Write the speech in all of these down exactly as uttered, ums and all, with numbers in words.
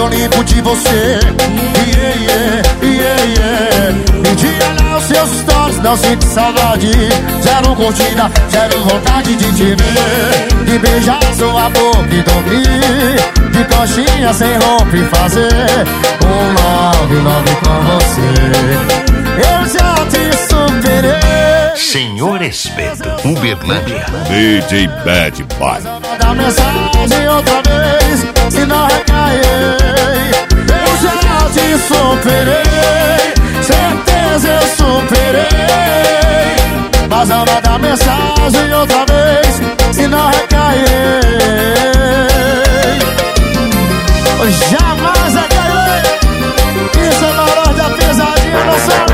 limpo de você. Yeah, yeah, yeah, yeah. Me diga lá os seus stories, não sinto saudade. Zero curtida, zero vontade de te ver, de beijar sua boca e dormir, de coxinha sem roupa e fazer um love, love com você. Eu já te superei. Senhor Espeto, Uberlândia. D J Bad Boy. Manda mensagem outra vez, se não recair. Eu já te superei, certeza eu superei. Mas não manda mensagem outra vez, se não recair. Jamais recairei. Isso é valor da pesadinha, não sabe?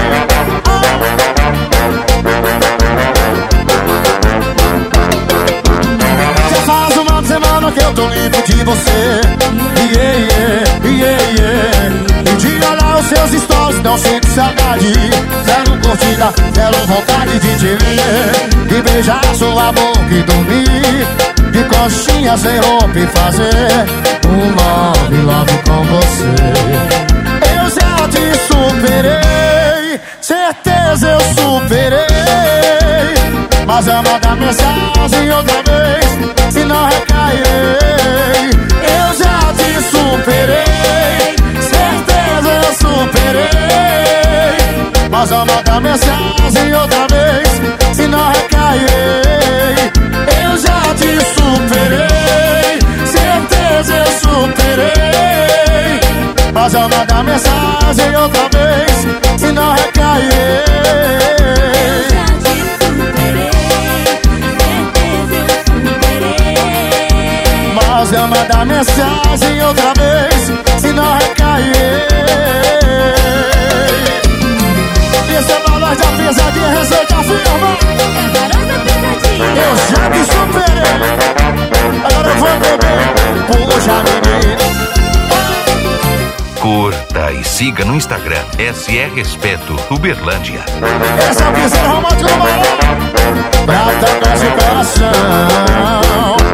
Já faz uma semana que eu tô limpo de você. Yeah, yeah, yeah, yeah. Me diga lá os seus stories, não sinto saudade. Zero curtida, zero vontade de te ver, de beijar sua boca e dormir, de coxinha sem roupa e fazer um love, love com você. Eu já te superei, certeza eu superei. Mas eu mando mensagem outra vez, se não recairei. Eu já te superei, certeza eu superei. Mas eu mando mensagem outra vez, se não recairei. Eu já te superei, certeza eu superei. Mas eu mando mensagem outra vez, se não recairei. Mas eu mando mensagem outra vez, se não recair. Esse é valor da pesadinha, receita firma. Eu já te superei, agora eu vou beber. Puxa, menina. Curta e siga no Instagram S R Espeto Uberlândia. Essa é a piscina romântica do balão, pra tocar esse coração.